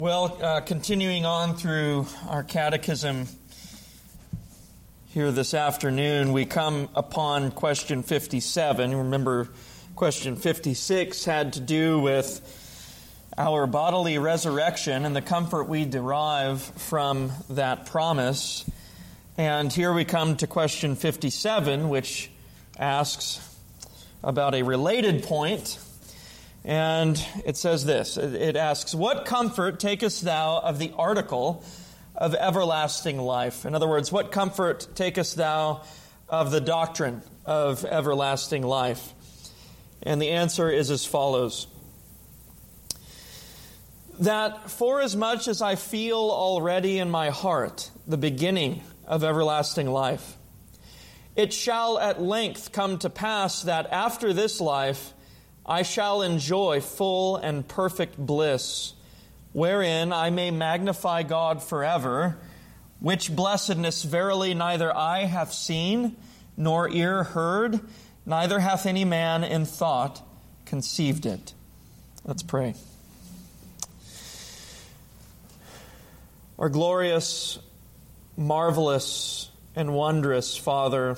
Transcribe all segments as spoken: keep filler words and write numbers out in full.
Well, uh, continuing on through our catechism here this afternoon, we come upon question fifty-seven. Remember, question fifty-six had to do with our bodily resurrection and the comfort we derive from that promise. And here we come to question fifty-seven, which asks about a related point. And it says this, it asks, "What comfort takest thou of the article of everlasting life?" In other words, what comfort takest thou of the doctrine of everlasting life? And the answer is as follows: that forasmuch as I feel already in my heart the beginning of everlasting life, it shall at length come to pass that after this life I shall enjoy full and perfect bliss, wherein I may magnify God forever, which blessedness verily neither eye hath seen, nor ear heard, neither hath any man in thought conceived it. Let's pray. Our glorious, marvelous, and wondrous Father,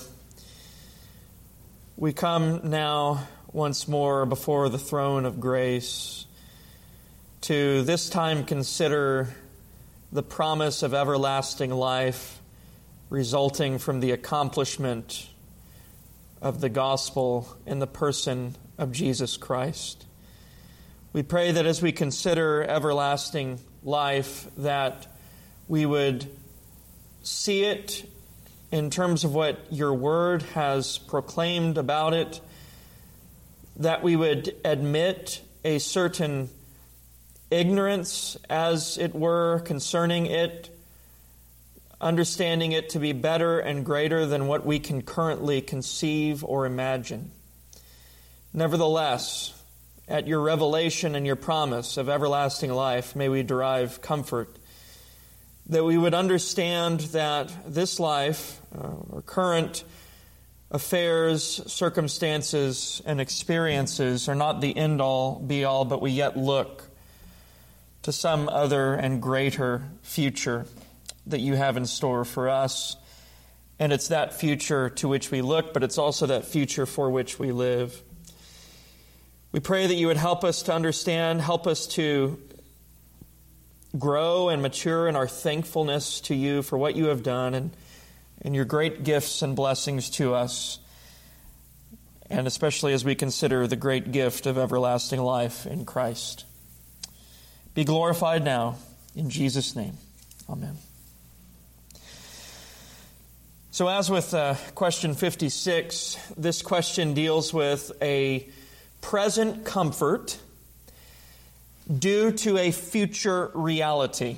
we come now once more before the throne of grace to this time consider the promise of everlasting life resulting from the accomplishment of the gospel in the person of Jesus Christ. We pray that as we consider everlasting life, that we would see it in terms of what your word has proclaimed about it, that we would admit a certain ignorance, as it were, concerning it, understanding it to be better and greater than what we can currently conceive or imagine. Nevertheless, at your revelation and your promise of everlasting life, may we derive comfort, that we would understand that this life, uh, or current affairs, circumstances, and experiences are not the end-all, be-all, but we yet look to some other and greater future that you have in store for us. And it's that future to which we look, but it's also that future for which we live. We pray that you would help us to understand, help us to grow and mature in our thankfulness to you for what you have done and and your great gifts and blessings to us, and especially as we consider the great gift of everlasting life in Christ. Be glorified now, in Jesus' name. Amen. So as with uh, question fifty-six, this question deals with a present comfort due to a future reality.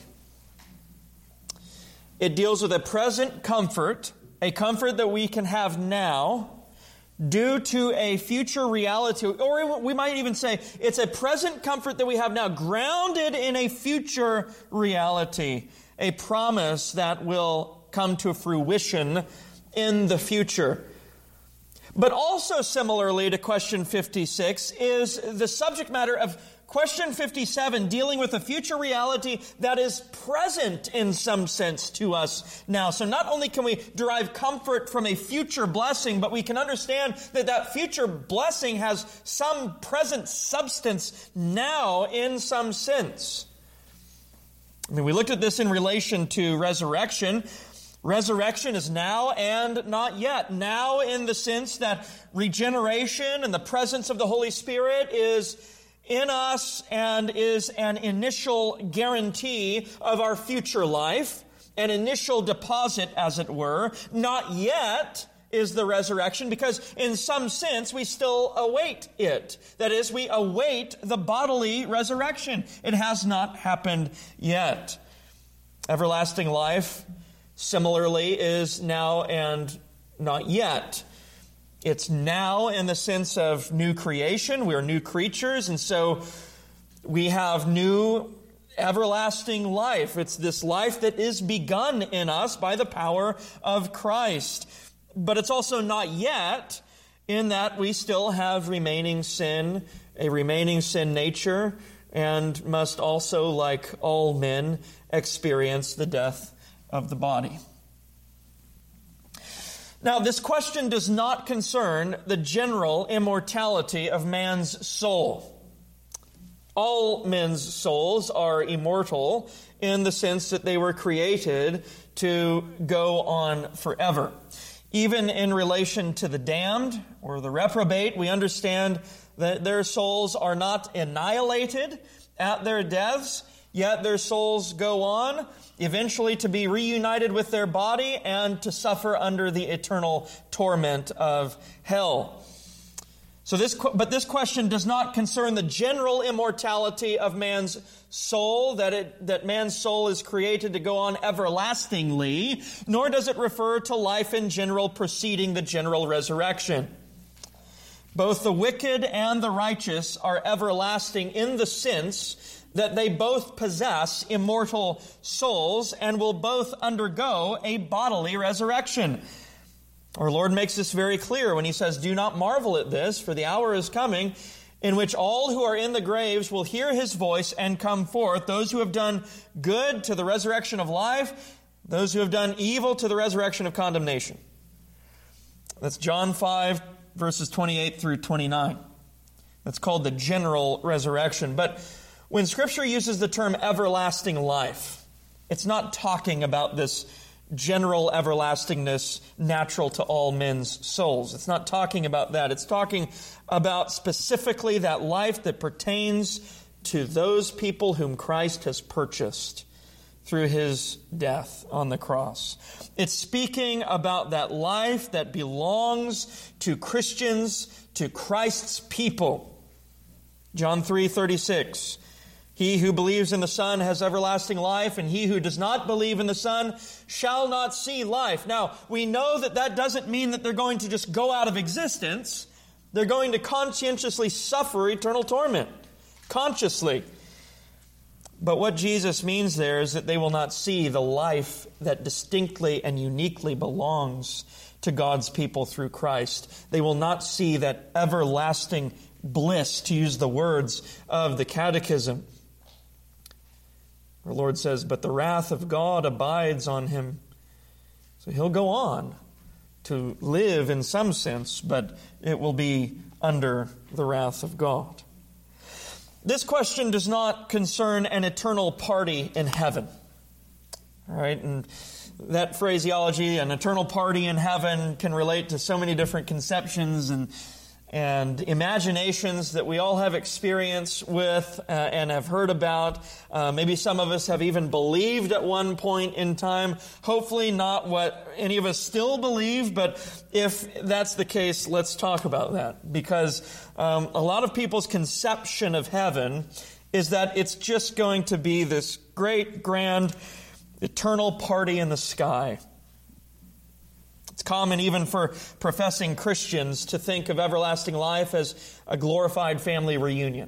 It deals with a present comfort, a comfort that we can have now, due to a future reality. Or we might even say it's a present comfort that we have now, grounded in a future reality, a promise that will come to fruition in the future. But also similarly to question fifty-six is the subject matter of question fifty-seven, dealing with a future reality that is present in some sense to us now. So not only can we derive comfort from a future blessing, but we can understand that that future blessing has some present substance now in some sense. I mean, we looked at this in relation to resurrection. Resurrection is now and not yet. Now in the sense that regeneration and the presence of the Holy Spirit is in us and is an initial guarantee of our future life, an initial deposit, as it were. Not yet is the resurrection, because in some sense we still await it. That is, we await the bodily resurrection. It has not happened yet. Everlasting life, similarly, is now and not yet. It's now in the sense of new creation. We are new creatures, and so we have new everlasting life. It's this life that is begun in us by the power of Christ. But it's also not yet, in that we still have remaining sin, a remaining sin nature, and must also, like all men, experience the death of the body. Now, this question does not concern the general immortality of man's soul. All men's souls are immortal in the sense that they were created to go on forever. Even in relation to the damned or the reprobate, we understand that their souls are not annihilated at their deaths, yet their souls go on eventually to be reunited with their body and to suffer under the eternal torment of hell. So this, but this question does not concern the general immortality of man's soul, that it, that man's soul is created to go on everlastingly, nor does it refer to life in general preceding the general resurrection. Both the wicked and the righteous are everlasting in the sense that they both possess immortal souls and will both undergo a bodily resurrection. Our Lord makes this very clear when he says, "Do not marvel at this, for the hour is coming in which all who are in the graves will hear his voice and come forth, those who have done good to the resurrection of life, those who have done evil to the resurrection of condemnation." That's John five, verses twenty-eight through twenty-nine. That's called the general resurrection. But when Scripture uses the term everlasting life, it's not talking about this general everlastingness natural to all men's souls. It's not talking about that. It's talking about specifically that life that pertains to those people whom Christ has purchased through his death on the cross. It's speaking about that life that belongs to Christians, to Christ's people. John three thirty-six. He who believes in the Son has everlasting life, and he who does not believe in the Son shall not see life. Now, we know that that doesn't mean that they're going to just go out of existence. They're going to conscientiously suffer eternal torment. Consciously. But what Jesus means there is that they will not see the life that distinctly and uniquely belongs to God's people through Christ. They will not see that everlasting bliss, to use the words of the Catechism. Our Lord says, "But the wrath of God abides on him." So he'll go on to live in some sense, but it will be under the wrath of God. This question does not concern an eternal party in heaven. All right, and that phraseology, an eternal party in heaven, can relate to so many different conceptions and and imaginations that we all have experience with uh, and have heard about. Uh, maybe some of us have even believed at one point in time. Hopefully not what any of us still believe, but if that's the case, let's talk about that. Because um, a lot of people's conception of heaven is that it's just going to be this great, grand, eternal party in the sky. It's common even for professing Christians to think of everlasting life as a glorified family reunion.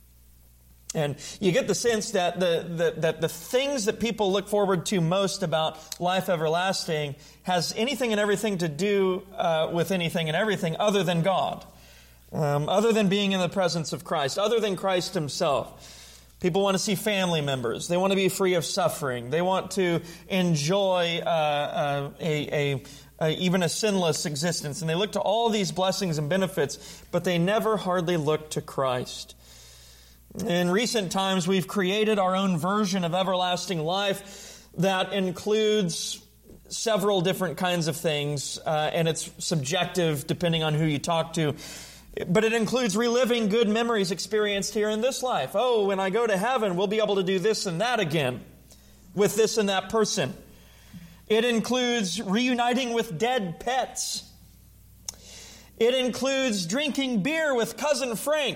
And you get the sense that the, the, that the things that people look forward to most about life everlasting has anything and everything to do uh, with anything and everything other than God, um, other than being in the presence of Christ, other than Christ himself. People want to see family members. They want to be free of suffering. They want to enjoy uh, uh, a... a Uh, even a sinless existence. And they look to all these blessings and benefits, but they never hardly look to Christ. In recent times, we've created our own version of everlasting life that includes several different kinds of things, uh, and it's subjective depending on who you talk to. But it includes reliving good memories experienced here in this life. Oh, when I go to heaven, we'll be able to do this and that again with this and that person. It includes reuniting with dead pets. It includes drinking beer with Cousin Frank.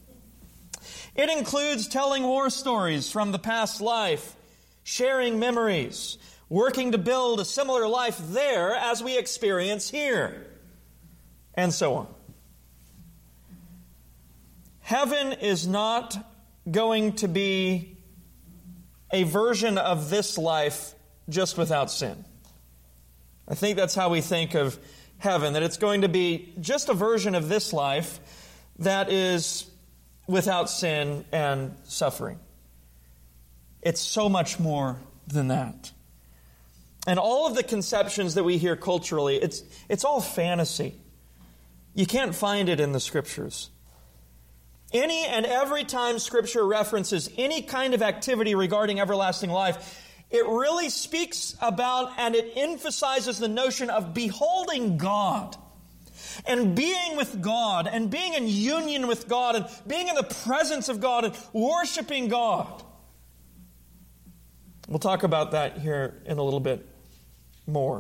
It includes telling war stories from the past life, sharing memories, working to build a similar life there as we experience here, and so on. Heaven is not going to be a version of this life just without sin. I think that's how we think of heaven, that it's going to be just a version of this life that is without sin and suffering. It's so much more than that. And all of the conceptions that we hear culturally, it's, it's all fantasy. You can't find it in the Scriptures. Any and every time Scripture references any kind of activity regarding everlasting life, it really speaks about and it emphasizes the notion of beholding God and being with God and being in union with God and being in the presence of God and worshiping God. We'll talk about that here in a little bit more.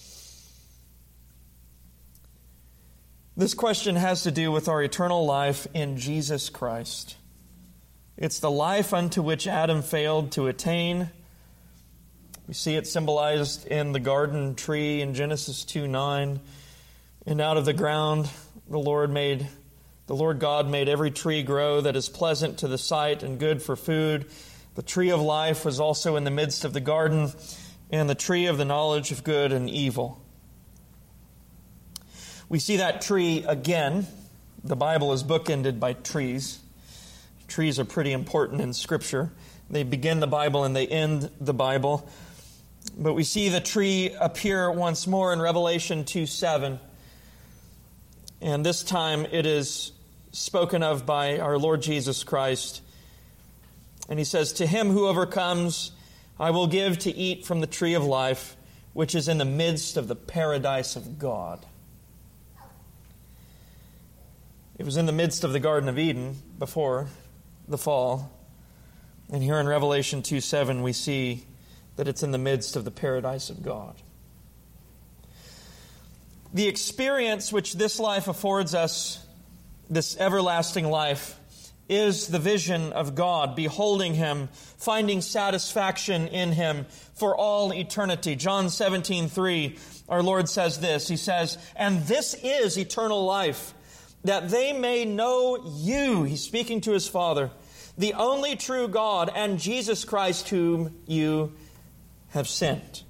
This question has to do with our eternal life in Jesus Christ. It's the life unto which Adam failed to attain. We see it symbolized in the garden tree in Genesis two nine. And out of the ground the Lord made, the Lord God made every tree grow that is pleasant to the sight and good for food. The tree of life was also in the midst of the garden, and the tree of the knowledge of good and evil. We see that tree again. The Bible is bookended by trees. Trees are pretty important in Scripture. They begin the Bible and they end the Bible. But we see the tree appear once more in Revelation two seven. And this time it is spoken of by our Lord Jesus Christ. And he says, "To him who overcomes, I will give to eat from the tree of life, which is in the midst of the paradise of God." It was in the midst of the Garden of Eden before the fall. And here in Revelation two seven, we see that it's in the midst of the paradise of God. The experience which this life affords us, this everlasting life, is the vision of God, beholding Him, finding satisfaction in Him for all eternity. John seventeen three, our Lord says this. He says, "And this is eternal life, that they may know you," He's speaking to His Father, "the only true God, and Jesus Christ whom you have sent."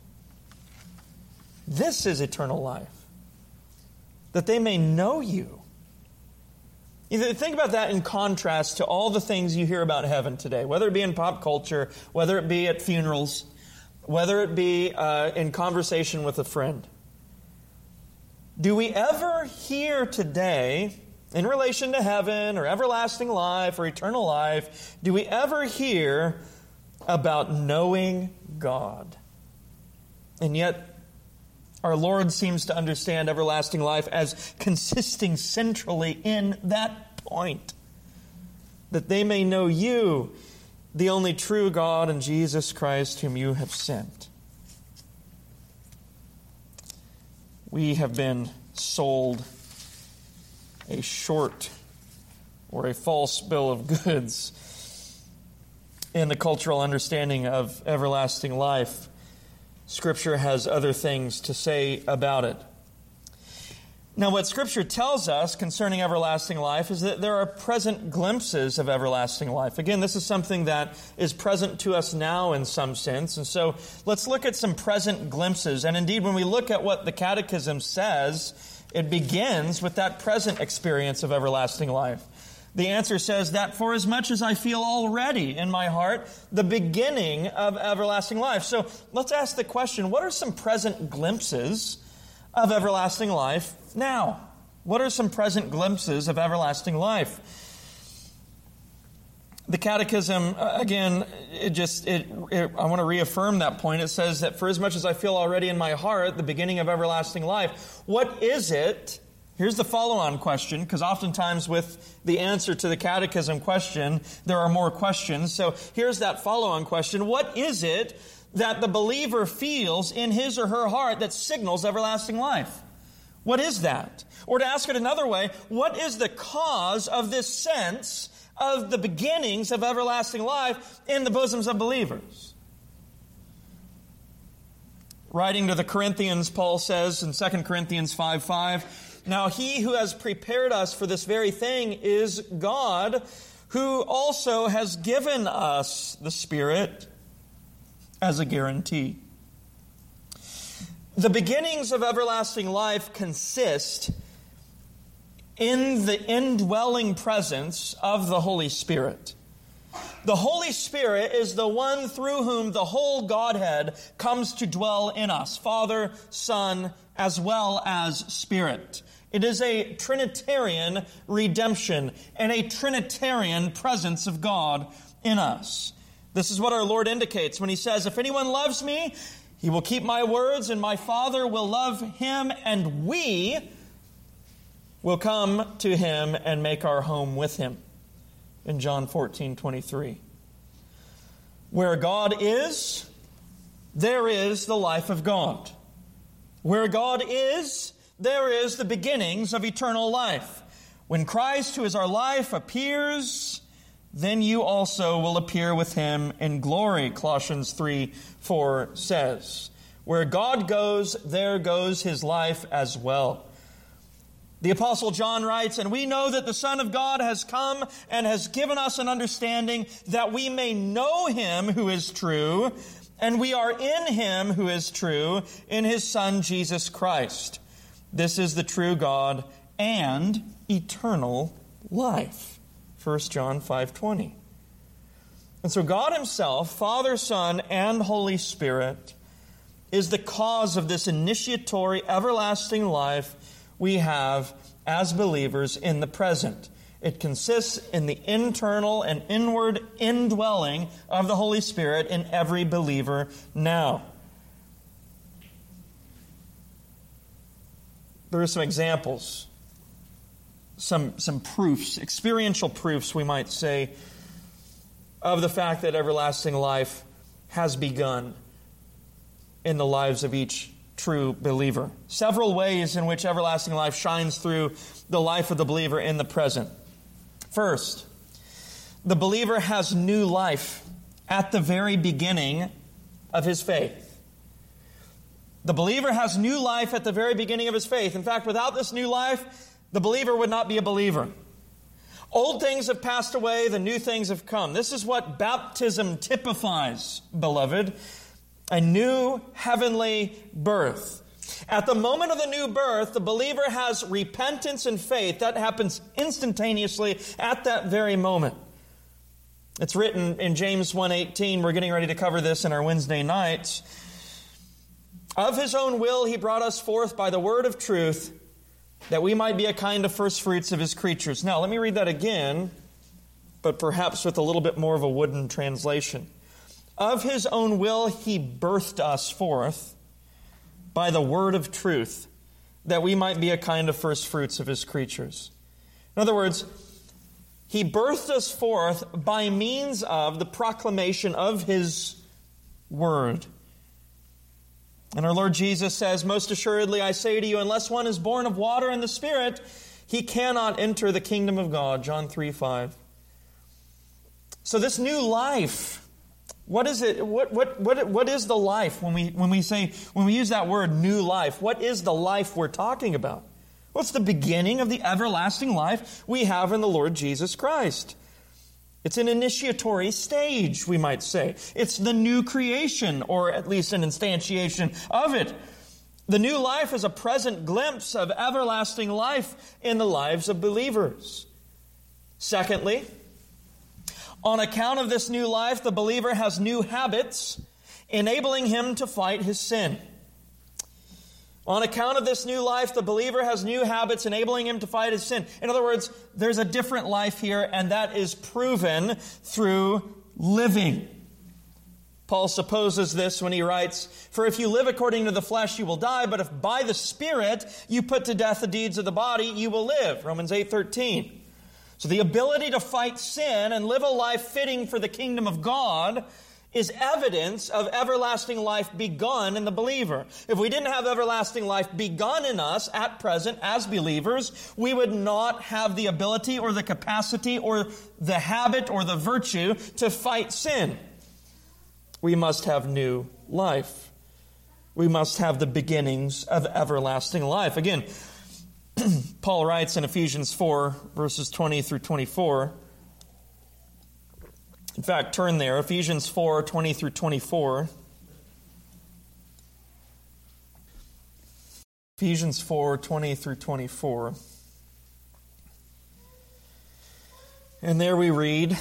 This is eternal life, that they may know you. You think about that in contrast to all the things you hear about heaven today, whether it be in pop culture, whether it be at funerals, whether it be uh, in conversation with a friend. Do we ever hear today, in relation to heaven or everlasting life or eternal life, do we ever hear about knowing God? And yet, our Lord seems to understand everlasting life as consisting centrally in that point. That they may know you, the only true God, and Jesus Christ whom you have sent. We have been sold a short or a false bill of goods in the cultural understanding of everlasting life. Scripture has other things to say about it. Now, what Scripture tells us concerning everlasting life is that there are present glimpses of everlasting life. Again, this is something that is present to us now in some sense. And so let's look at some present glimpses. And indeed, when we look at what the Catechism says, it begins with that present experience of everlasting life. The answer says that for as much as I feel already in my heart the beginning of everlasting life. So let's ask the question, what are some present glimpses of everlasting life now? What are some present glimpses of everlasting life? The Catechism, again, it just it, it I want to reaffirm that point. It says that for as much as I feel already in my heart the beginning of everlasting life, what is it? Here's the follow-on question, because oftentimes with the answer to the Catechism question, there are more questions. So here's that follow-on question. What is it that the believer feels in his or her heart that signals everlasting life? What is that? Or to ask it another way, what is the cause of this sense of the beginnings of everlasting life in the bosoms of believers? Writing to the Corinthians, Paul says in Second Corinthians five five, "Now he who has prepared us for this very thing is God, who also has given us the Spirit as a guarantee." The beginnings of everlasting life consist in the indwelling presence of the Holy Spirit. The Holy Spirit is the one through whom the whole Godhead comes to dwell in us, Father, Son, as well as Spirit. It is a Trinitarian redemption and a Trinitarian presence of God in us. This is what our Lord indicates when he says, if anyone loves me, he will keep my words, and my Father will love him, and we will come to him and make our home with him. In John fourteen twenty-three. Where God is, there is the life of God. Where God is, there is the beginnings of eternal life. When Christ, who is our life, appears, then you also will appear with him in glory, Colossians three four says. Where God goes, there goes his life as well. The Apostle John writes, and we know that the Son of God has come and has given us an understanding that we may know him who is true, and we are in him who is true, in his Son Jesus Christ. This is the true God and eternal life. First John five twenty. And so God himself, Father, Son, and Holy Spirit, is the cause of this initiatory everlasting life we have as believers in the present. It consists in the internal and inward indwelling of the Holy Spirit in every believer now. There are some examples, some, some proofs, experiential proofs, we might say, of the fact that everlasting life has begun in the lives of each true believer. Several ways in which everlasting life shines through the life of the believer in the present. First, the believer has new life at the very beginning of his faith. The believer has new life at the very beginning of his faith. In fact, without this new life, the believer would not be a believer. Old things have passed away, the new things have come. This is what baptism typifies, beloved. A new heavenly birth. At the moment of the new birth, the believer has repentance and faith. That happens instantaneously at that very moment. It's written in James one eighteen. We're getting ready to cover this in our Wednesday nights. Of his own will he brought us forth by the word of truth, that we might be a kind of first fruits of his creatures. Now, let me read that again, but perhaps with a little bit more of a wooden translation. Of his own will he birthed us forth by the word of truth, that we might be a kind of first fruits of his creatures. In other words, he birthed us forth by means of the proclamation of his word. And our Lord Jesus says, most assuredly I say to you, unless one is born of water and the Spirit, he cannot enter the kingdom of God. John three five. So this new life, what is it? What what what what is the life when we when we say when we use that word new life? What is the life we're talking about? Well, it's the beginning of the everlasting life we have in the Lord Jesus Christ. It's an initiatory stage, we might say. It's the new creation, or at least an instantiation of it. The new life is a present glimpse of everlasting life in the lives of believers. Secondly, on account of this new life, the believer has new habits, enabling him to fight his sin. On account of this new life, the believer has new habits, enabling him to fight his sin. In other words, there's a different life here, and that is proven through living. Paul supposes this when he writes, for if you live according to the flesh, you will die, but if by the Spirit you put to death the deeds of the body, you will live. Romans eight thirteen. So the ability to fight sin and live a life fitting for the kingdom of God is evidence of everlasting life begun in the believer. If we didn't have everlasting life begun in us at present as believers, we would not have the ability or the capacity or the habit or the virtue to fight sin. We must have new life. We must have the beginnings of everlasting life. Again, Paul writes in Ephesians four, verses twenty through twenty-four. In fact, turn there, Ephesians four, twenty through twenty-four. Ephesians four, twenty through twenty-four. And there we read,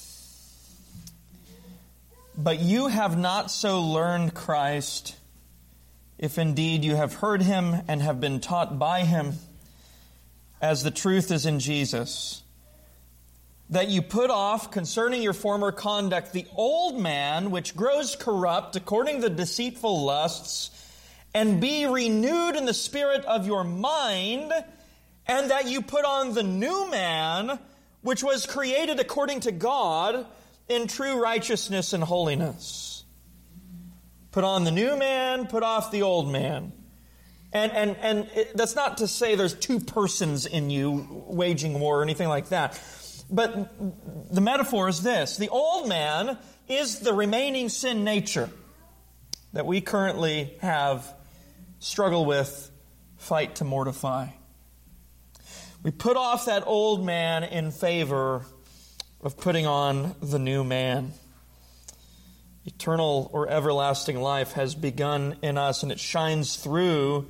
"But you have not so learned Christ, if indeed you have heard him and have been taught by him, as the truth is in Jesus, that you put off concerning your former conduct the old man which grows corrupt according to deceitful lusts, and be renewed in the spirit of your mind, and that you put on the new man which was created according to God in true righteousness and holiness." Put on the new man, put off the old man. And and and it, that's not to say there's two persons in you waging war or anything like that. But the metaphor is this: the old man is the remaining sin nature that we currently have, struggle with, fight to mortify. We put off that old man in favor of putting on the new man. Eternal or everlasting life has begun in us, and it shines through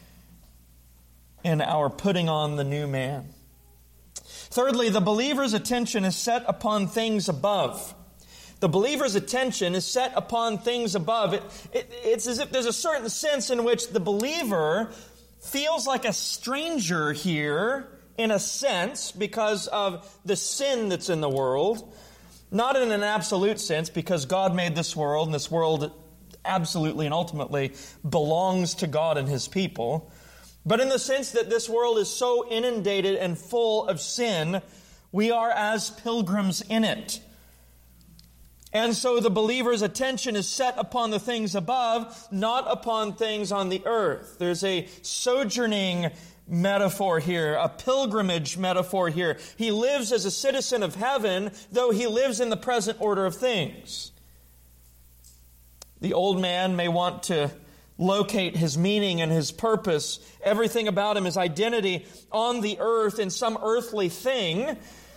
in our putting on the new man. Thirdly, the believer's attention is set upon things above. The believer's attention is set upon things above. It, it, it's as if there's a certain sense in which the believer feels like a stranger here, in a sense, because of the sin that's in the world. Not in an absolute sense, because God made this world, and this world absolutely and ultimately belongs to God and his people. But in the sense that this world is so inundated and full of sin, we are as pilgrims in it. And so the believer's attention is set upon the things above, not upon things on the earth. There's a sojourning metaphor here, a pilgrimage metaphor here. He lives as a citizen of heaven, though he lives in the present order of things. The old man may want to locate his meaning and his purpose, everything about him, his identity on the earth in some earthly thing.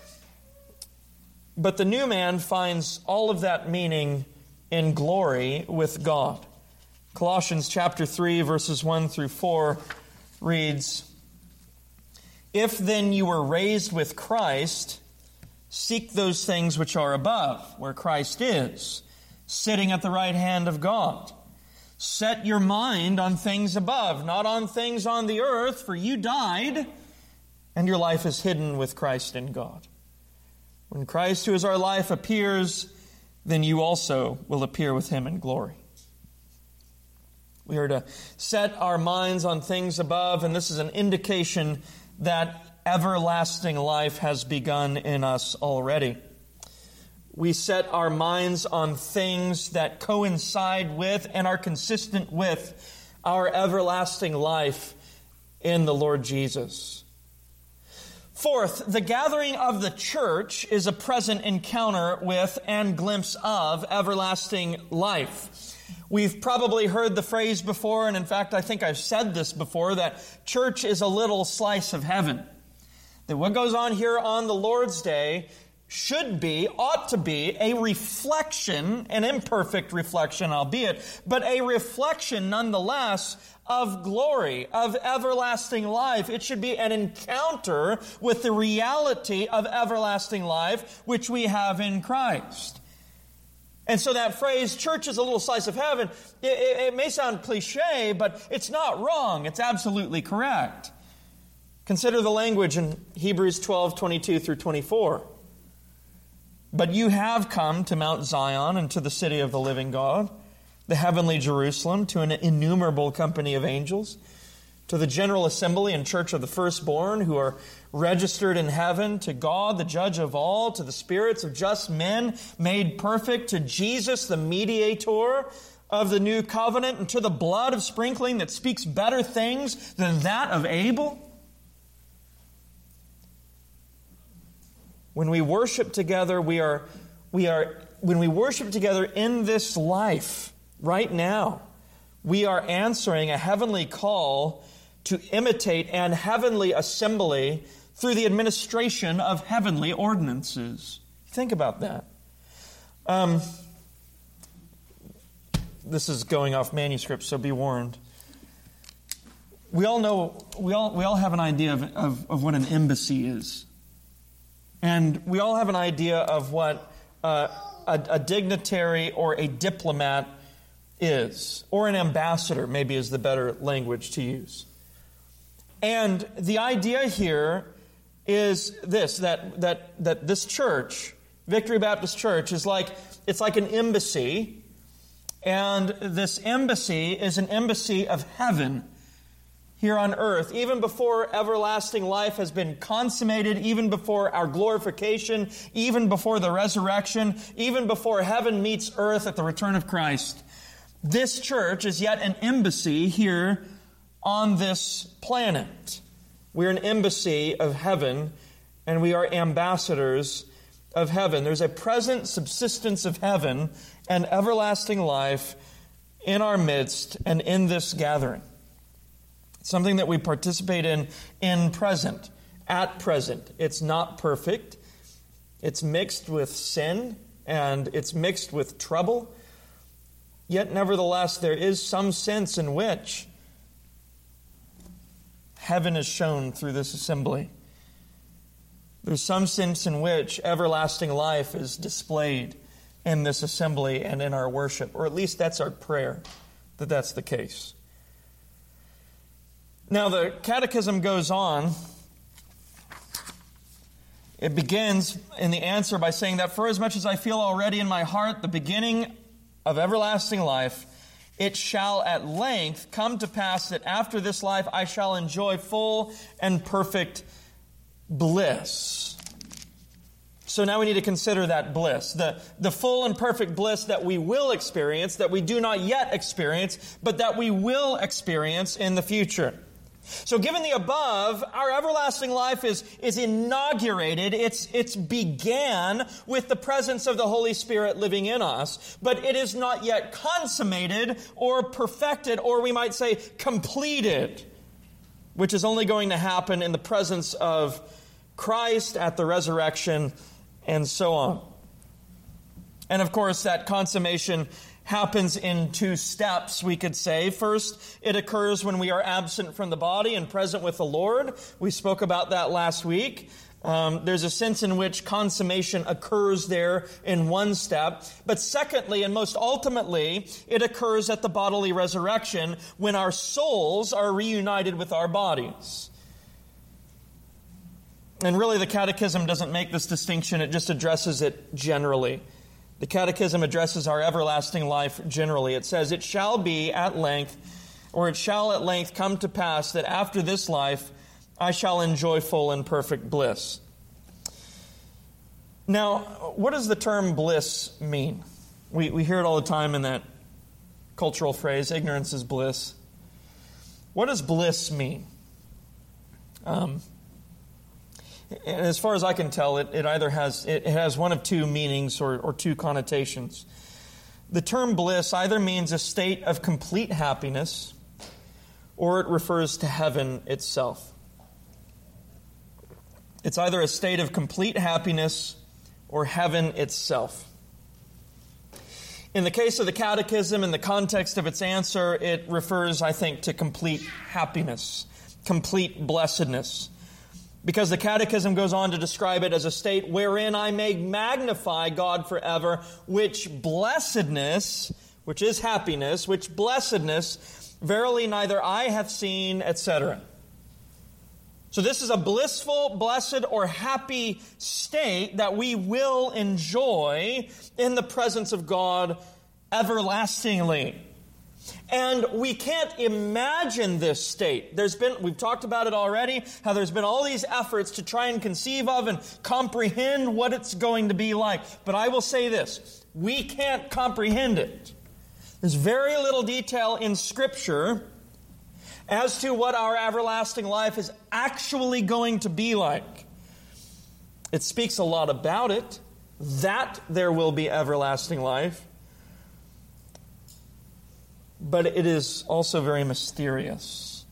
But the new man finds all of that meaning in glory with God. Colossians chapter three, verses one through four reads, "If then you were raised with Christ, seek those things which are above, where Christ is, sitting at the right hand of God. Set your mind on things above, not on things on the earth, for you died, and your life is hidden with Christ in God. When Christ, who is our life, appears, then you also will appear with him in glory." We are to set our minds on things above, and this is an indication that everlasting life has begun in us already. We set our minds on things that coincide with and are consistent with our everlasting life in the Lord Jesus. Fourth, the gathering of the church is a present encounter with and glimpse of everlasting life. We've probably heard the phrase before, and in fact, I think I've said this before, that church is a little slice of heaven. That what goes on here on the Lord's Day should be, ought to be, a reflection, an imperfect reflection, albeit, but a reflection nonetheless of glory, of everlasting life. It should be an encounter with the reality of everlasting life, which we have in Christ. And so that phrase, church is a little slice of heaven, it, it, it may sound cliche, but it's not wrong. It's absolutely correct. Consider the language in Hebrews twelve, twenty-two through twenty-four. "But you have come to Mount Zion and to the city of the living God, the heavenly Jerusalem, to an innumerable company of angels, to the general assembly and church of the firstborn who are registered in heaven, to God, the judge of all, to the spirits of just men made perfect, to Jesus, the mediator of the new covenant, and to the blood of sprinkling that speaks better things than that of Abel." When we worship together, we are, we are, when we worship together in this life, right now, we are answering a heavenly call to imitate an heavenly assembly through the administration of heavenly ordinances. Think about that. Um, this is going off manuscript, so be warned. We all know, we all we all have an idea of, of, of what an embassy is. And we all have an idea of what uh, a, a dignitary or a diplomat is, or an ambassador, maybe is the better language to use. And the idea here is this, that that that this church, Victory Baptist Church, is like, it's like an embassy, and this embassy is an embassy of heaven here on earth, even before everlasting life has been consummated, even before our glorification, even before the resurrection, even before heaven meets earth at the return of Christ. This church is yet an embassy here on this planet. We're an embassy of heaven, and we are ambassadors of heaven. There's a present subsistence of heaven and everlasting life in our midst and in this gathering. Something that we participate in in present, at present. It's not perfect. It's mixed with sin, and it's mixed with trouble. Yet, nevertheless, there is some sense in which heaven is shown through this assembly. There's some sense in which everlasting life is displayed in this assembly and in our worship, or at least that's our prayer, that that's the case. Now, the Catechism goes on. It begins in the answer by saying that for as much as I feel already in my heart the beginning of everlasting life, it shall at length come to pass that after this life I shall enjoy full and perfect bliss. So now we need to consider that bliss, the, the full and perfect bliss that we will experience, that we do not yet experience, but that we will experience in the future. So given the above, our everlasting life is, is inaugurated. It's, it's began with the presence of the Holy Spirit living in us, but it is not yet consummated or perfected, or we might say completed, which is only going to happen in the presence of Christ at the resurrection and so on. And of course, that consummation happens in two steps, we could say. First, it occurs when we are absent from the body and present with the Lord. We spoke about that last week. Um, there's a sense in which consummation occurs there in one step. But secondly, and most ultimately, it occurs at the bodily resurrection when our souls are reunited with our bodies. And really, the Catechism doesn't make this distinction. It just addresses it generally. The Catechism addresses our everlasting life generally. It says, it shall be at length, or it shall at length come to pass that after this life I shall enjoy full and perfect bliss. Now, what does the term bliss mean? We, we hear it all the time in that cultural phrase, ignorance is bliss. What does bliss mean? Um, And as far as I can tell, it, it either has it has one of two meanings or, or two connotations. The term bliss either means a state of complete happiness, or it refers to heaven itself. It's either a state of complete happiness or heaven itself. In the case of the Catechism, in the context of its answer, it refers, I think, to complete happiness, complete blessedness. Because the Catechism goes on to describe it as a state wherein I may magnify God forever, which blessedness, which is happiness, which blessedness, verily neither eye hath seen, et cetera. So this is a blissful, blessed, or happy state that we will enjoy in the presence of God everlastingly. And we can't imagine this state. There's been, we've talked about it already, how there's been all these efforts to try and conceive of and comprehend what it's going to be like. But I will say this, we can't comprehend it. There's very little detail in Scripture as to what our everlasting life is actually going to be like. It speaks a lot about it, that there will be everlasting life. But it is also very mysterious.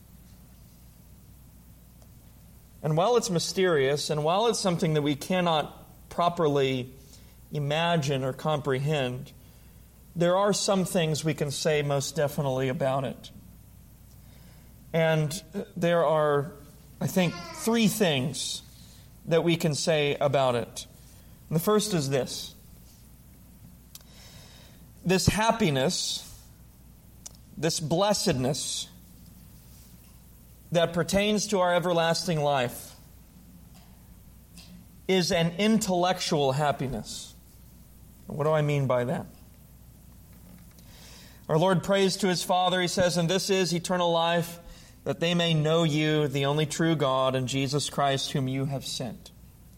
And while it's mysterious, and while it's something that we cannot properly imagine or comprehend, there are some things we can say most definitely about it. And there are, I think, three things that we can say about it. And the first is this. This happiness, this blessedness that pertains to our everlasting life is an intellectual happiness. What do I mean by that? Our Lord prays to His Father. He says, "And this is eternal life, that they may know you, the only true God, and Jesus Christ, whom you have sent."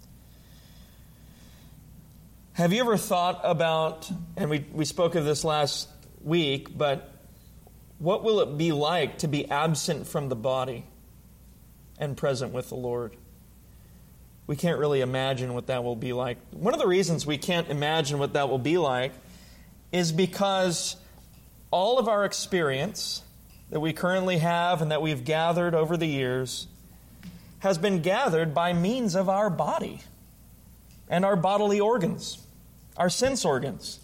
Have you ever thought about, and we, we spoke of this last week, but what will it be like to be absent from the body and present with the Lord? We can't really imagine what that will be like. One of the reasons we can't imagine what that will be like is because all of our experience that we currently have and that we've gathered over the years has been gathered by means of our body and our bodily organs, our sense organs.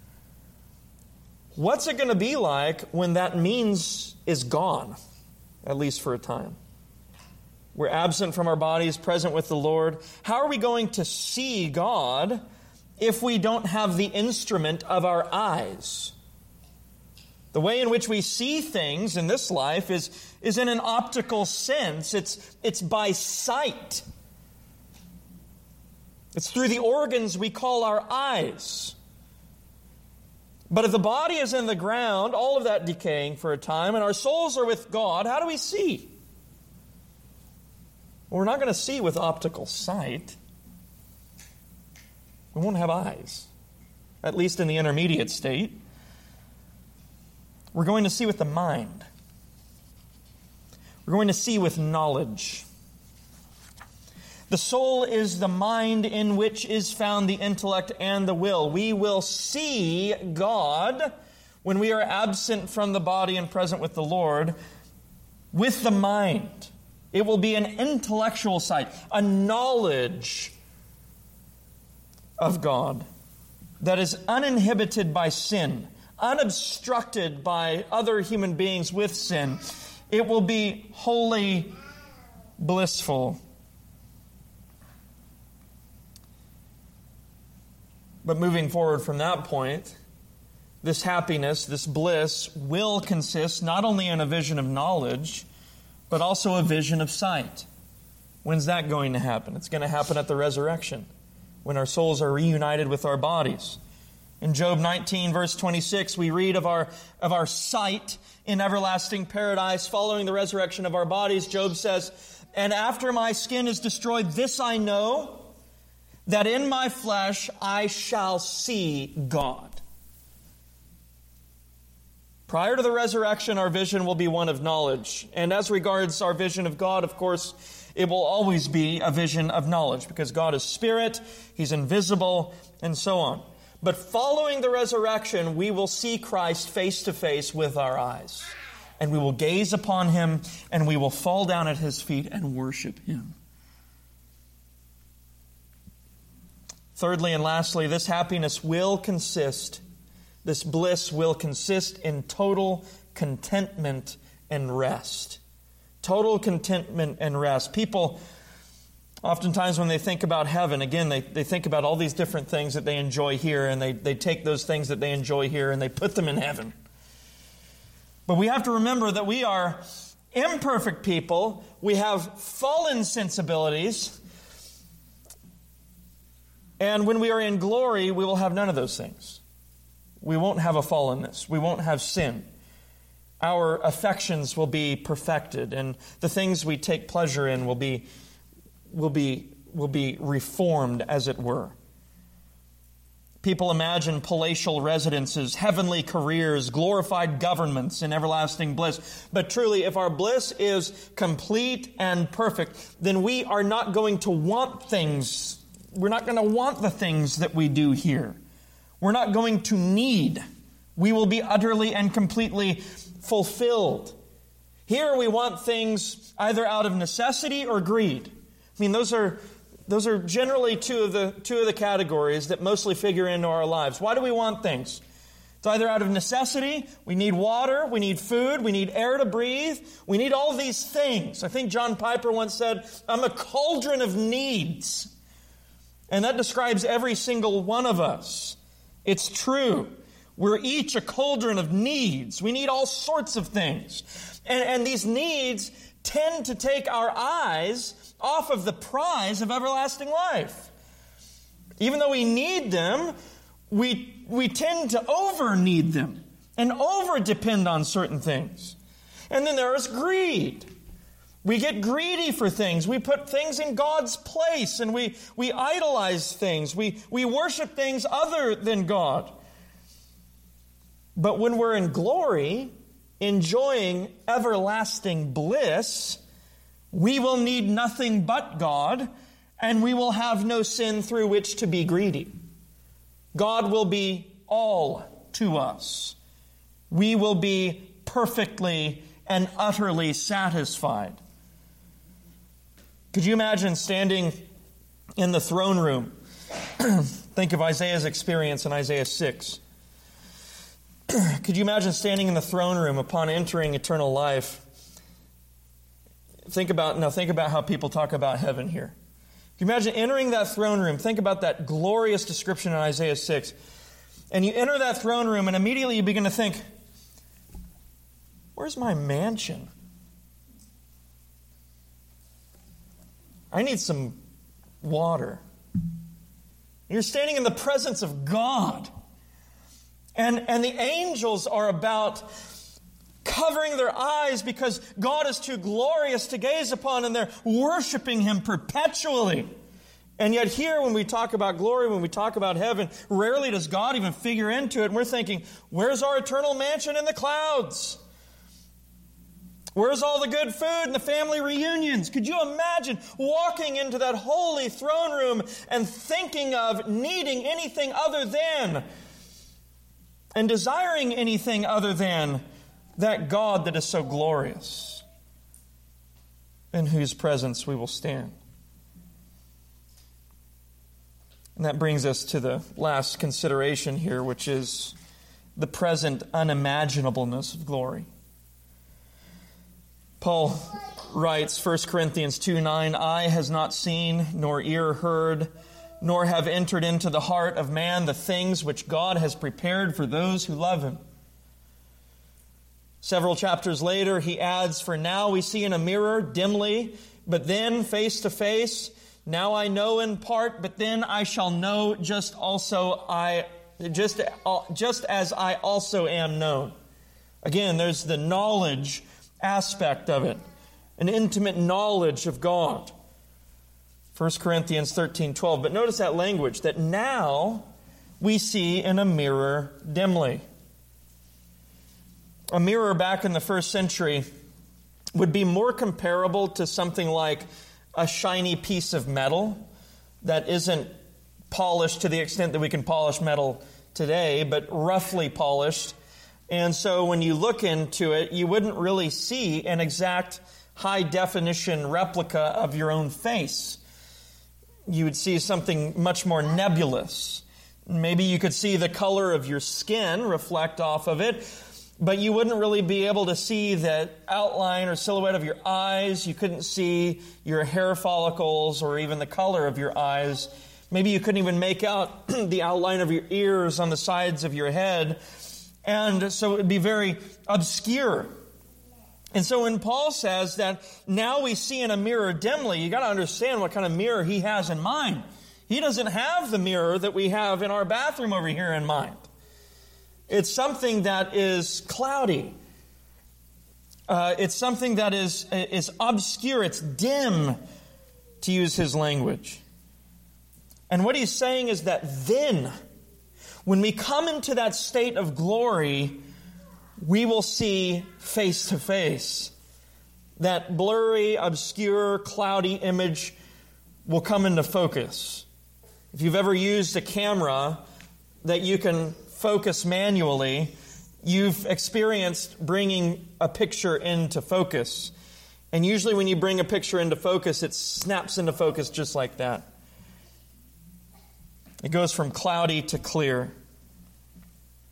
What's it going to be like when that means is gone, at least for a time? We're absent from our bodies, present with the Lord. How are we going to see God if we don't have the instrument of our eyes? The way in which we see things in this life is, is in an optical sense. It's, it's by sight. It's through the organs we call our eyes. But if the body is in the ground, all of that decaying for a time, and our souls are with God, how do we see? Well, we're not going to see with optical sight. We won't have eyes, at least in the intermediate state. We're going to see with the mind. We're going to see with knowledge. The soul is the mind in which is found the intellect and the will. We will see God when we are absent from the body and present with the Lord with the mind. It will be an intellectual sight, a knowledge of God that is uninhibited by sin, unobstructed by other human beings with sin. It will be wholly blissful. But moving forward from that point, this happiness, this bliss, will consist not only in a vision of knowledge, but also a vision of sight. When's that going to happen? It's going to happen at the resurrection, when our souls are reunited with our bodies. In Job nineteen, verse twenty-six, we read of our, of our sight in everlasting paradise following the resurrection of our bodies. Job says, "And after my skin is destroyed, this I know, that in my flesh I shall see God." Prior to the resurrection, our vision will be one of knowledge. And as regards our vision of God, of course, it will always be a vision of knowledge, because God is spirit, He's invisible, and so on. But following the resurrection, we will see Christ face to face with our eyes. And we will gaze upon Him, and we will fall down at His feet and worship Him. Thirdly and lastly, this happiness will consist, this bliss will consist in total contentment and rest. Total contentment and rest. People, oftentimes when they think about heaven, again, they, they think about all these different things that they enjoy here, and they, they take those things that they enjoy here and they put them in heaven. But we have to remember that we are imperfect people. We have fallen sensibilities. And when we are in glory, we will have none of those things. We won't have a fallenness. We won't have sin. Our affections will be perfected, and the things we take pleasure in will be, will be, will be reformed, as it were. People imagine palatial residences, heavenly careers, glorified governments, and everlasting bliss. But truly, if our bliss is complete and perfect, then we are not going to want things. We're not going to want the things that we do here. We're not going to need. We will be utterly and completely fulfilled. Here we want things either out of necessity or greed. I mean, those are those are generally two of the two of the categories that mostly figure into our lives. Why do we want things? It's either out of necessity, we need water, we need food, we need air to breathe, we need all these things. I think John Piper once said, I'm a cauldron of needs. And that describes every single one of us. It's true. We're each a cauldron of needs. We need all sorts of things. And, and these needs tend to take our eyes off of the prize of everlasting life. Even though we need them, we, we tend to over-need them and over-depend on certain things. And then there is greed. We get greedy for things. We put things in God's place, and we, we idolize things. We, we worship things other than God. But when we're in glory, enjoying everlasting bliss, we will need nothing but God, and we will have no sin through which to be greedy. God will be all to us. We will be perfectly and utterly satisfied. Could you imagine standing in the throne room? Think of Isaiah's experience in Isaiah six. Could you imagine standing in the throne room upon entering eternal life? Think about, now think about how people talk about heaven here. Can you imagine entering that throne room? Think about that glorious description in Isaiah six. And you enter that throne room and immediately you begin to think, where's my mansion? I need some water. You're standing in the presence of God. And, and the angels are about covering their eyes because God is too glorious to gaze upon, and they're worshiping Him perpetually. And yet here, when we talk about glory, when we talk about heaven, rarely does God even figure into it. And we're thinking, where's our eternal mansion in the clouds? Where's all the good food and the family reunions? Could you imagine walking into that holy throne room and thinking of needing anything other than and desiring anything other than that God that is so glorious, in whose presence we will stand? And that brings us to the last consideration here, which is the present unimaginableness of glory. Paul writes, First Corinthians two nine, eye has not seen, nor ear heard, nor have entered into the heart of man the things which God has prepared for those who love Him. Several chapters later, he adds, for now we see in a mirror dimly, but then face to face. Now I know in part, but then I shall know just also I just, just as I also am known. Again, there's the knowledge aspect of it, an intimate knowledge of God. First Corinthians thirteen twelve. But notice that language, that now we see in a mirror dimly. A mirror back in the first century would be more comparable to something like a shiny piece of metal that isn't polished to the extent that we can polish metal today, but roughly polished. And so when you look into it, you wouldn't really see an exact high-definition replica of your own face. You would see something much more nebulous. Maybe you could see the color of your skin reflect off of it, but you wouldn't really be able to see the outline or silhouette of your eyes. You couldn't see your hair follicles or even the color of your eyes. Maybe you couldn't even make out the outline of your ears on the sides of your head. And so it would be very obscure. And so when Paul says that now we see in a mirror dimly, you got to understand what kind of mirror he has in mind. He doesn't have the mirror that we have in our bathroom over here in mind. It's something that is cloudy. Uh, it's something that is, is obscure. It's dim, to use his language. And what he's saying is that then, when we come into that state of glory, we will see face to face. That blurry, obscure, cloudy image will come into focus. If you've ever used a camera that you can focus manually, you've experienced bringing a picture into focus. And usually when you bring a picture into focus, it snaps into focus just like that. It goes from cloudy to clear.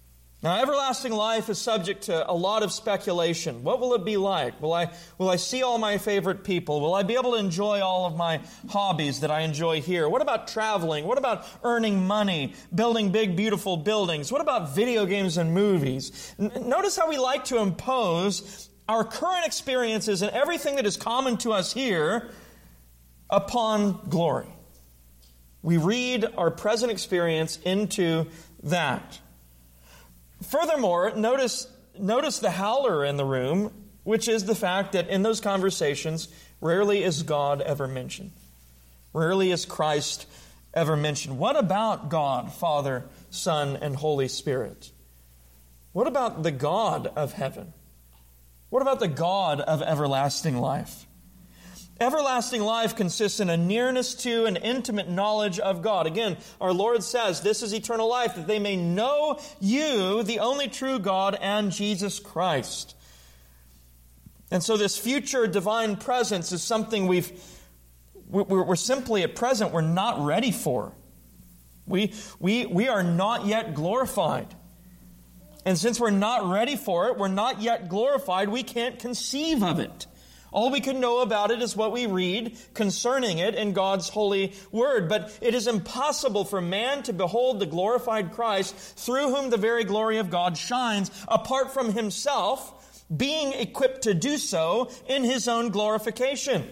Now, everlasting life is subject to a lot of speculation. What will it be like? Will I, will I see all my favorite people? Will I be able to enjoy all of my hobbies that I enjoy here? What about traveling? What about earning money, building big, beautiful buildings? What about video games and movies? N- notice how we like to impose our current experiences and everything that is common to us here upon glory. We read our present experience into that. Furthermore, notice, notice the howler in the room, which is the fact that in those conversations, rarely is God ever mentioned. Rarely is Christ ever mentioned. What about God, Father, Son, and Holy Spirit? What about the God of heaven? What about the God of everlasting life? Everlasting life consists in a nearness to an intimate knowledge of God. Again, our Lord says, this is eternal life, that they may know you, the only true God, and Jesus Christ. And so this future divine presence is something we've, we're, we're simply at present, we're not ready for. We, we, we are not yet glorified. And since we're not ready for it, we're not yet glorified, we can't conceive of it. All we can know about it is what we read concerning it in God's holy word. But it is impossible for man to behold the glorified Christ, through whom the very glory of God shines, apart from himself being equipped to do so in his own glorification.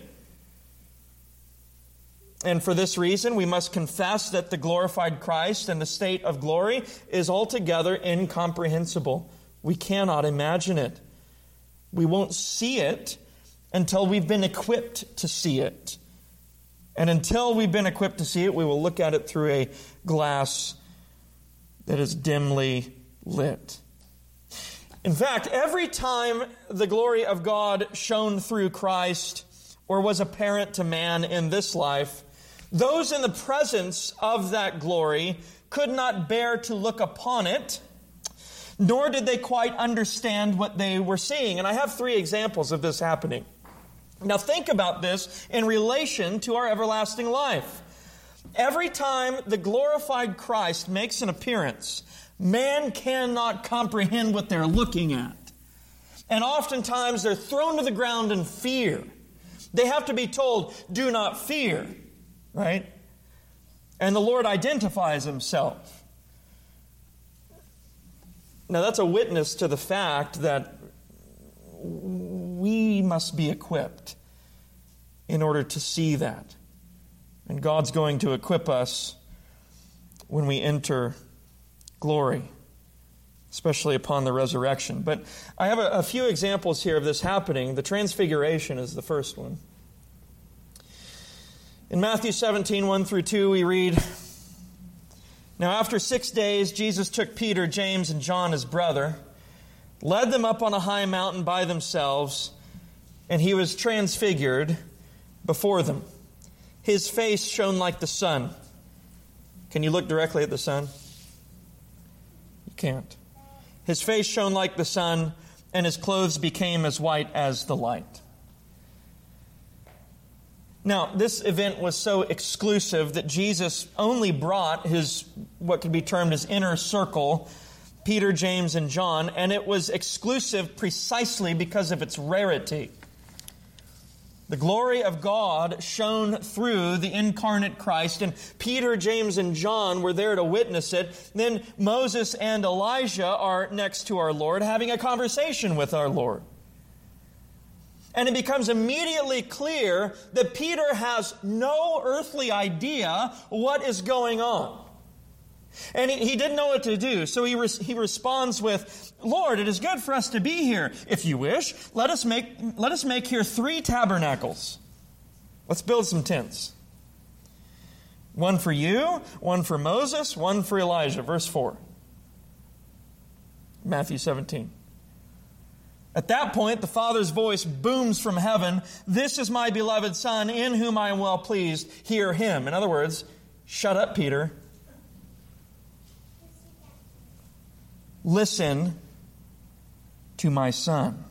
And for this reason, we must confess that the glorified Christ and the state of glory is altogether incomprehensible. We cannot imagine it. We won't see it until we've been equipped to see it. And until we've been equipped to see it, we will look at it through a glass that is dimly lit. In fact, every time the glory of God shone through Christ or was apparent to man in this life, those in the presence of that glory could not bear to look upon it, nor did they quite understand what they were seeing. And I have three examples of this happening. Now think about this in relation to our everlasting life. Every time the glorified Christ makes an appearance, man cannot comprehend what they're looking at. And oftentimes they're thrown to the ground in fear. They have to be told, do not fear, right? And the Lord identifies himself. Now that's a witness to the fact that we must be equipped in order to see that. And God's going to equip us when we enter glory, especially upon the resurrection. But I have a, a few examples here of this happening. The Transfiguration is the first one. In Matthew seventeen, one through two, we read, "Now after six days, Jesus took Peter, James, and John, his brother, led them up on a high mountain by themselves, and he was transfigured before them. His face shone like the sun." Can you look directly at the sun? You can't. "His face shone like the sun, and his clothes became as white as the light." Now, this event was so exclusive that Jesus only brought his, what could be termed his inner circle, Peter, James, and John, and it was exclusive precisely because of its rarity. The glory of God shone through the incarnate Christ, and Peter, James, and John were there to witness it. Then Moses and Elijah are next to our Lord, having a conversation with our Lord. And it becomes immediately clear that Peter has no earthly idea what is going on. And he, he didn't know what to do. So he, res, he responds with, "Lord, it is good for us to be here. If you wish, let us make, let us make here three tabernacles. Let's build some tents. One for you, one for Moses, one for Elijah." Verse four. Matthew seventeen. At that point, the Father's voice booms from heaven, "This is my beloved Son, in whom I am well pleased. Hear him." In other words, shut up, Peter. Listen to my Son.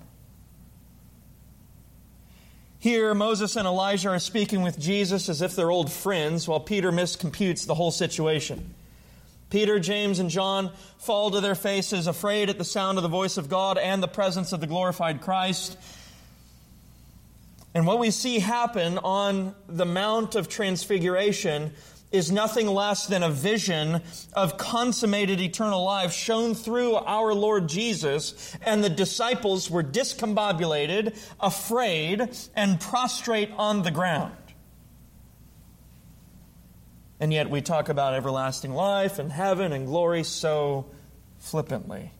Here, Moses and Elijah are speaking with Jesus as if they're old friends, while Peter miscomputes the whole situation. Peter, James, and John fall to their faces, afraid at the sound of the voice of God and the presence of the glorified Christ. And what we see happen on the Mount of Transfiguration is nothing less than a vision of consummated eternal life shown through our Lord Jesus, and the disciples were discombobulated, afraid, and prostrate on the ground. And yet we talk about everlasting life and heaven and glory so flippantly.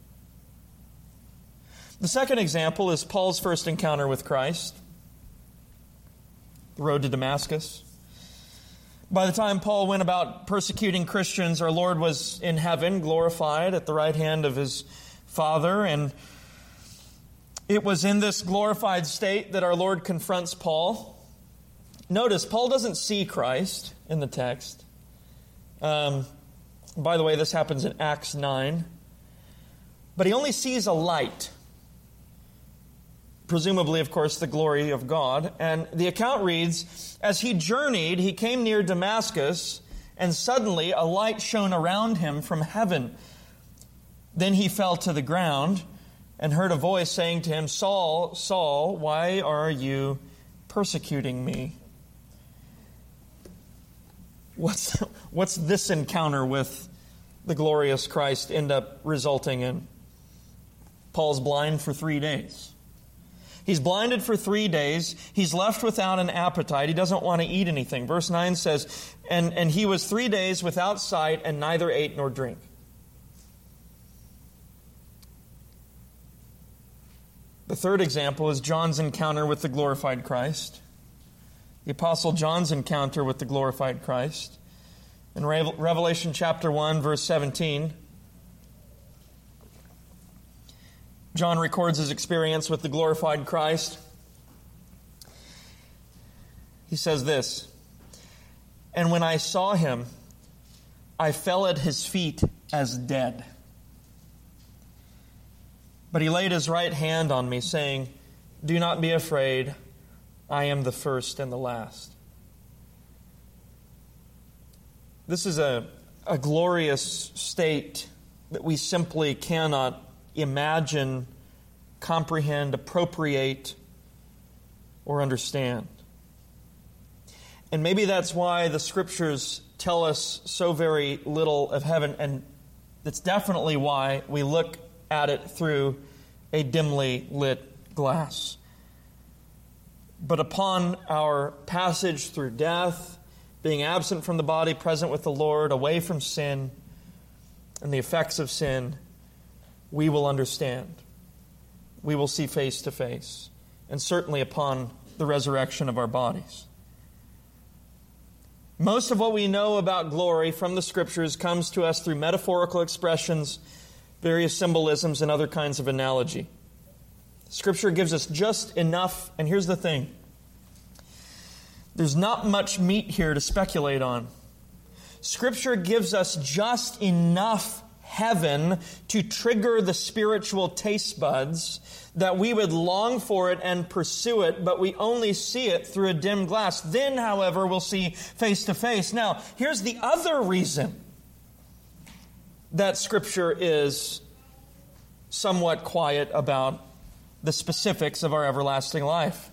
The second example is Paul's first encounter with Christ, the road to Damascus. By the time Paul went about persecuting Christians, our Lord was in heaven, glorified at the right hand of his Father. And it was in this glorified state that our Lord confronts Paul. Notice, Paul doesn't see Christ in the text. Um, by the way, this happens in Acts nine. But he only sees a light. Presumably, of course, the glory of God. And the account reads, as he journeyed, he came near Damascus, and suddenly a light shone around him from heaven. Then he fell to the ground and heard a voice saying to him, Saul, Saul, why are you persecuting me? What's, what's this encounter with the glorious Christ end up resulting in? Paul's blind for three days. He's blinded for three days. He's left without an appetite. He doesn't want to eat anything. Verse nine says, and, and he was three days without sight and neither ate nor drink. The third example is John's encounter with the glorified Christ. The Apostle John's encounter with the glorified Christ. In Revelation chapter one, verse seventeen, John records his experience with the glorified Christ. He says this, and when I saw him, I fell at his feet as dead. But he laid his right hand on me, saying, do not be afraid, I am the first and the last. This is a, a glorious state that we simply cannot imagine, comprehend, appropriate, or understand. And maybe that's why the Scriptures tell us so very little of heaven, and that's definitely why we look at it through a dimly lit glass. But upon our passage through death, being absent from the body, present with the Lord, away from sin and the effects of sin, we will understand. We will see face to face, and certainly upon the resurrection of our bodies. Most of what we know about glory from the Scriptures comes to us through metaphorical expressions, various symbolisms, and other kinds of analogy. Scripture gives us just enough, and here's the thing. There's not much meat here to speculate on. Scripture gives us just enough heaven to trigger the spiritual taste buds that we would long for it and pursue it, but we only see it through a dim glass. Then, however, we'll see face to face. Now, here's the other reason that Scripture is somewhat quiet about the specifics of our everlasting life.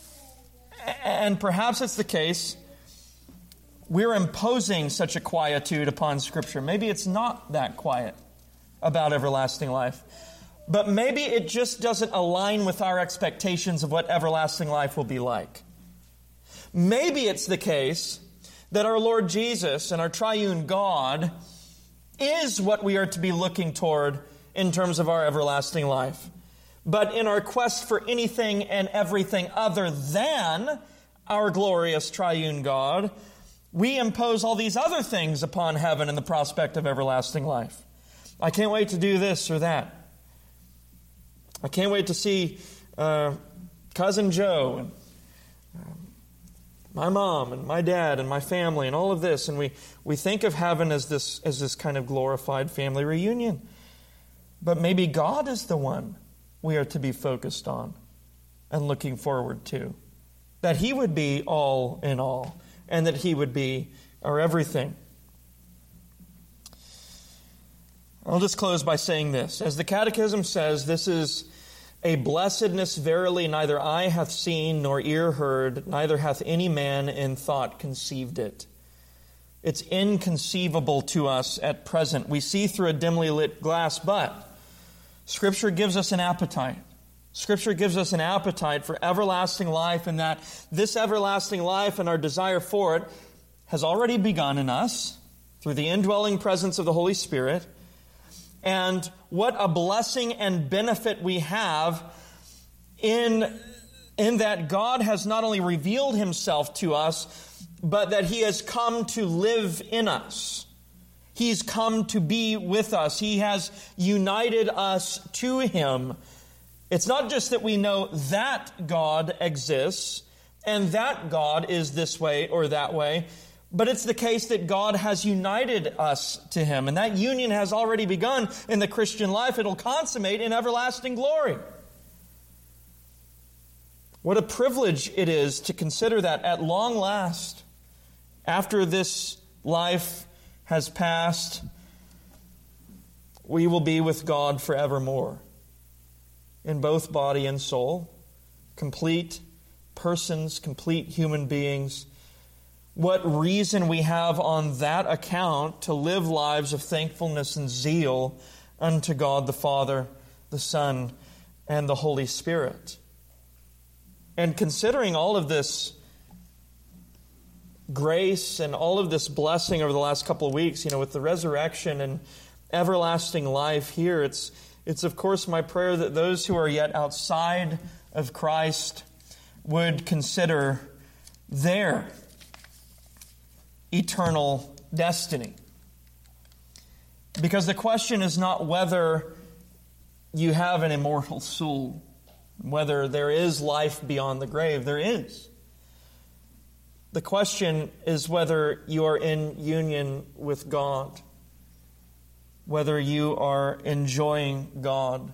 And perhaps it's the case we're imposing such a quietude upon Scripture. Maybe it's not that quiet about everlasting life. But maybe it just doesn't align with our expectations of what everlasting life will be like. Maybe it's the case that our Lord Jesus and our triune God is what we are to be looking toward in terms of our everlasting life. But in our quest for anything and everything other than our glorious triune God, we impose all these other things upon heaven and the prospect of everlasting life. I can't wait to do this or that. I can't wait to see uh, Cousin Joe and uh, my mom and my dad and my family and all of this. And we, we think of heaven as this, as this kind of glorified family reunion. But maybe God is the one we are to be focused on and looking forward to. That He would be all in all, and that He would be our everything. I'll just close by saying this. As the Catechism says, this is a blessedness verily neither eye hath seen nor ear heard, neither hath any man in thought conceived it. It's inconceivable to us at present. We see through a dimly lit glass, but Scripture gives us an appetite. Scripture gives us an appetite for everlasting life, and that this everlasting life and our desire for it has already begun in us through the indwelling presence of the Holy Spirit. And what a blessing and benefit we have in, in that God has not only revealed Himself to us, but that He has come to live in us. He's come to be with us. He has united us to Him. It's not just that we know that God exists and that God is this way or that way, but it's the case that God has united us to Him. And that union has already begun in the Christian life. It'll consummate in everlasting glory. What a privilege it is to consider that at long last, after this life has passed, we will be with God forevermore. In both body and soul, complete persons, complete human beings. What reason we have on that account to live lives of thankfulness and zeal unto God the Father, the Son, and the Holy Spirit. And considering all of this grace and all of this blessing over the last couple of weeks, you know, with the resurrection and everlasting life here, it's It's, of course, my prayer that those who are yet outside of Christ would consider their eternal destiny. Because the question is not whether you have an immortal soul, whether there is life beyond the grave. There is. The question is whether you are in union with God, whether you are enjoying God,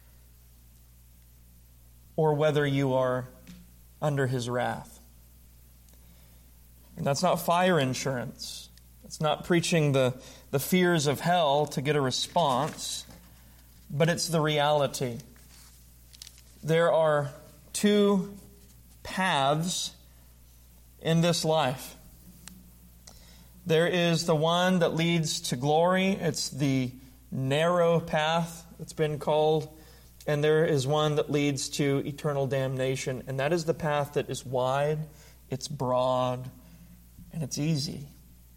or whether you are under His wrath. And that's not fire insurance. It's not preaching the, the fears of hell to get a response, but it's the reality. There are two paths in this life. There is the one that leads to glory. It's the narrow path that's been called. And there is one that leads to eternal damnation. And that is the path that is wide, it's broad, and it's easy.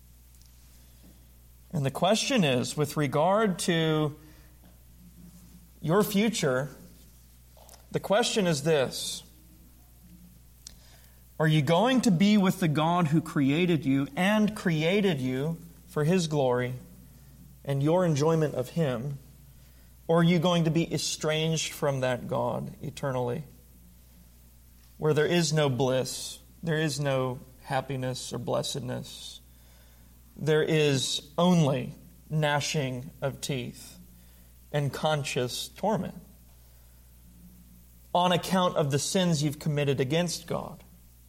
And the question is, with regard to your future, the question is this: are you going to be with the God who created you and created you for His glory and your enjoyment of Him? Or are you going to be estranged from that God eternally, where there is no bliss, there is no happiness or blessedness? There is only gnashing of teeth and conscious torment on account of the sins you've committed against God.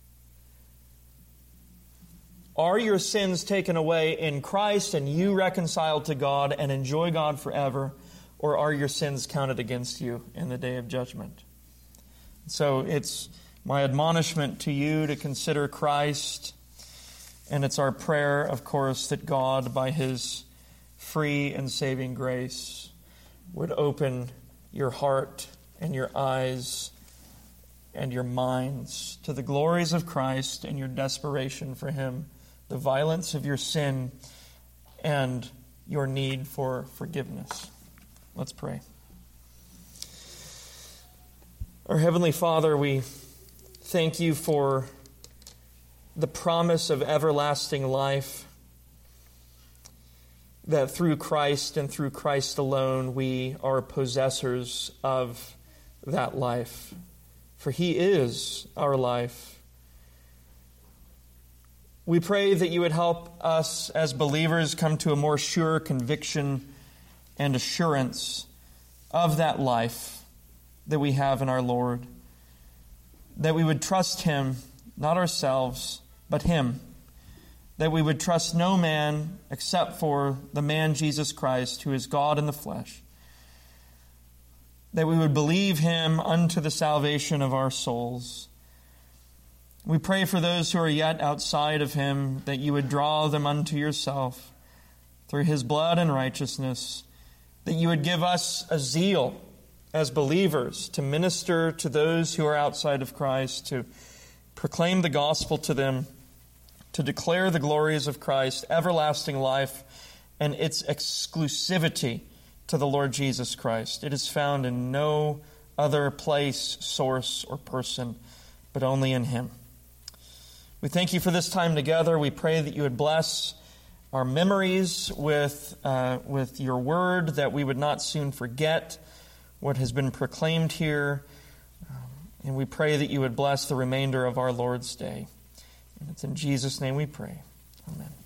Are your sins taken away in Christ and you reconciled to God and enjoy God forever? Or are your sins counted against you in the day of judgment? So it's my admonishment to you to consider Christ. And it's our prayer, of course, that God, by His free and saving grace, would open your heart and your eyes and your minds to the glories of Christ and your desperation for Him, the violence of your sin, and your need for forgiveness. Let's pray. Our Heavenly Father, we thank You for the promise of everlasting life, that through Christ and through Christ alone we are possessors of that life. For He is our life. We pray that You would help us as believers come to a more sure conviction and assurance of that life that we have in our Lord. That we would trust Him, not ourselves, but Him. that we would trust no man except for the man Jesus Christ, who is God in the flesh, that we would believe him unto the salvation of our souls. We pray for those who are yet outside of him, that you would draw them unto yourself through his blood and righteousness, that you would give us a zeal as believers to minister to those who are outside of Christ, to proclaim the gospel to them, to declare the glories of Christ, everlasting life, and its exclusivity to the Lord Jesus Christ. It is found in no other place, source, or person, but only in him. We thank you for this time together. We pray that you would bless our memories with, uh, with your word, that we would not soon forget what has been proclaimed here. Um, and we pray that you would bless the remainder of our Lord's day. And it's in Jesus' name we pray. Amen.